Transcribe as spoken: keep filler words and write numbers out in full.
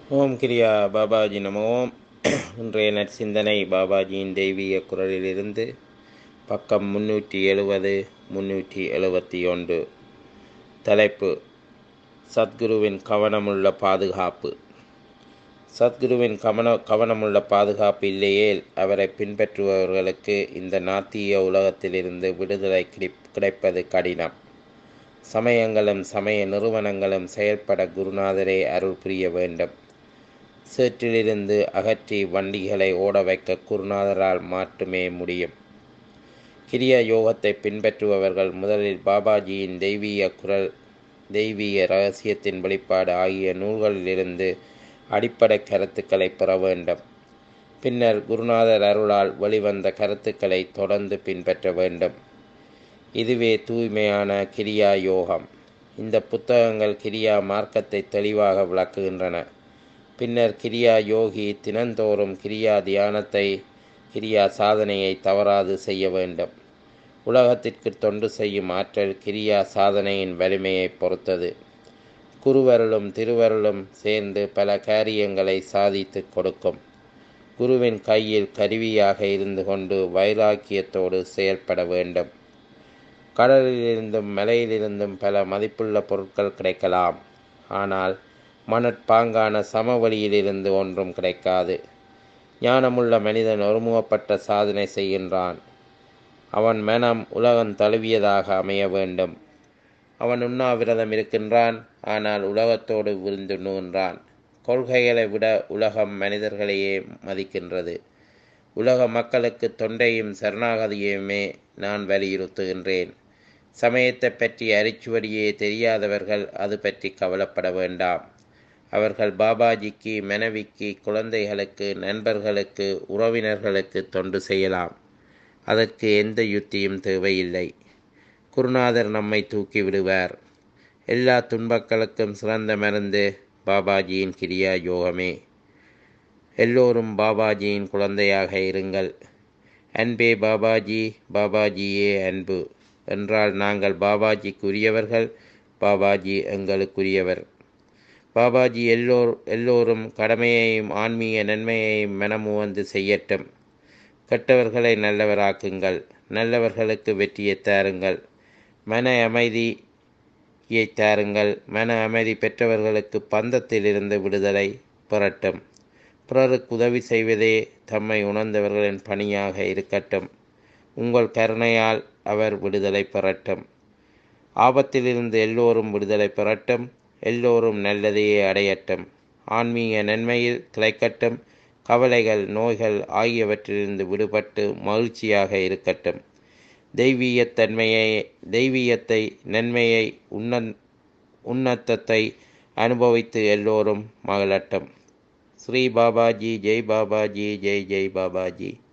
ஓம் கிரியா பாபாஜி நம ஓம். இன்றைய நற்சிந்தனை பாபாஜியின் தெய்வீக குரலிலிருந்து பக்கம் முன்னூற்றி எழுபது முன்னூற்றி எழுபத்தி ஒன்று. தலைப்பு: சத்குருவின் கவனமுள்ள பாதுகாப்பு. சத்குருவின் கவன கவனமுள்ள பாதுகாப்பு இல்லையேல் அவரை பின்பற்றுபவர்களுக்கு இந்த நாத்திய உலகத்திலிருந்து விடுதலை கிடை கிடைப்பது கடினம். சமயங்களும் சமய நிறுவனங்களும் செயல்பட குருநாதரே அருள் புரிய வேண்டும். சேற்றிலிருந்து அகற்றி வண்டிகளை ஓட வைக்க குருநாதரால் மட்டுமே முடியும். கிரியா யோகத்தை பின்பற்றுபவர்கள் முதலில் பாபாஜியின் தெய்வீக குரல், தெய்வீக இரகசியத்தின் வெளிப்பாடு ஆகிய நூல்களிலிருந்து அடிப்படை கருத்துக்களை பெற வேண்டும். பின்னர் குருநாதர் அருளால் வெளிவந்த கருத்துக்களை தொடர்ந்து பின்பற்ற வேண்டும். இதுவே தூய்மையான கிரியா யோகம். இந்த புத்தகங்கள் கிரியா மார்க்கத்தை தெளிவாக விளக்குகின்றன. பின்னர் கிரியா யோகி தினந்தோறும் கிரியா தியானத்தை, கிரியா சாதனையை தவறாது செய்ய வேண்டும். உலகத்திற்கு தொண்டு செய்யும் ஆற்றல் கிரியா சாதனையின் வலிமையை பொறுத்தது. குருவருளும் திருவருளும் சேர்ந்து பல காரியங்களை சாதித்து கொடுக்கும். குருவின் கையில் கருவியாக இருந்து கொண்டு வைராக்கியத்தோடு செயல்பட வேண்டும். கடலிலிருந்தும் மலையிலிருந்தும் பல மதிப்புள்ள பொருட்கள் கிடைக்கலாம். ஆனால் மணற்பாங்கான சமவெளியிலிருந்து ஒன்றும் கிடைக்காது. ஞானமுள்ள மனிதன் ஒருமுகப்பட்ட சாதனை செய்கின்றான். அவன் மனம் உலகம் தழுவியதாக அமைய வேண்டும். அவன் உண்ணாவிரதம் இருக்கின்றான், ஆனால் உலகத்தோடு விருந்துண்ணுகின்றான். கொள்கைகளை விட உலகம் மனிதர்களையே மதிக்கின்றது. உலக மக்களுக்கு தொண்டையும் சரணாகதியுமே நான் வலியுறுத்துகின்றேன். சமயத்தை பற்றி அரிச்சுவடியே தெரியாதவர்கள் அது பற்றி கவலைப்பட வேண்டாம். அவர்கள் பாபாஜிக்கு, மனைவிக்கு, குழந்தைகளுக்கு, நண்பர்களுக்கு, உறவினர்களுக்கு தொண்டு செய்யலாம். அதற்கு எந்த யுத்தியும் தேவையில்லை. குருநாதர் நம்மை தூக்கி விடுவார். எல்லா துன்பங்களுக்கும் சிறந்த மருந்து பாபாஜியின் கிரியா யோகமே. எல்லோரும் பாபாஜியின் குழந்தையாக இருங்கள். அன்பே பாபாஜி, பாபாஜியே அன்பு என்றால் நாங்கள் பாபாஜிக்குரியவர்கள், பாபாஜி எங்களுக்குரியவர். பாபாஜி எல்லோர் எல்லோரும் கடமையையும் ஆன்மீக நன்மையையும் மனமுவந்து செய்யட்டும். கெட்டவர்களை நல்லவராக்குங்கள். நல்லவர்களுக்கு வெற்றியை தாருங்கள். மன அமைதியை தாருங்கள். மன அமைதி பெற்றவர்களுக்கு பந்தத்திலிருந்து விடுதலை பெறட்டும். பிறருக்கு உதவி செய்வதே தம்மை உணர்ந்தவர்களின் பணியாக இருக்கட்டும். உங்கள் கருணையால் அவர் விடுதலை பெறட்டும். ஆபத்திலிருந்து எல்லோரும் விடுதலை பெறட்டும். எல்லோரும் நல்லதையே அடையட்டும். ஆன்மீக நன்மையில் திளைக்கட்டும். கவலைகள், நோய்கள் ஆகியவற்றிலிருந்து விடுபட்டு மகிழ்ச்சியாக இருக்கட்டும். தெய்வீகத்தன்மையை தெய்வீகத்தை நன்மையை உன்ன உன்னத்தத்தை அனுபவித்து எல்லோரும் மகிழட்டும். ஸ்ரீ பாபாஜி, ஜெய் பாபாஜி, ஜெய் ஜெய் பாபாஜி.